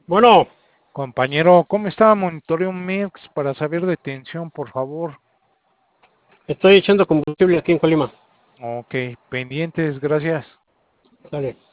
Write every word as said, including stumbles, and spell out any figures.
Bueno, Compañero, ¿cómo está? Monitoreo un mix para saber de tensión, por favor. estoy echando combustible aquí en Colima. Ok, pendientes, gracias. Sale.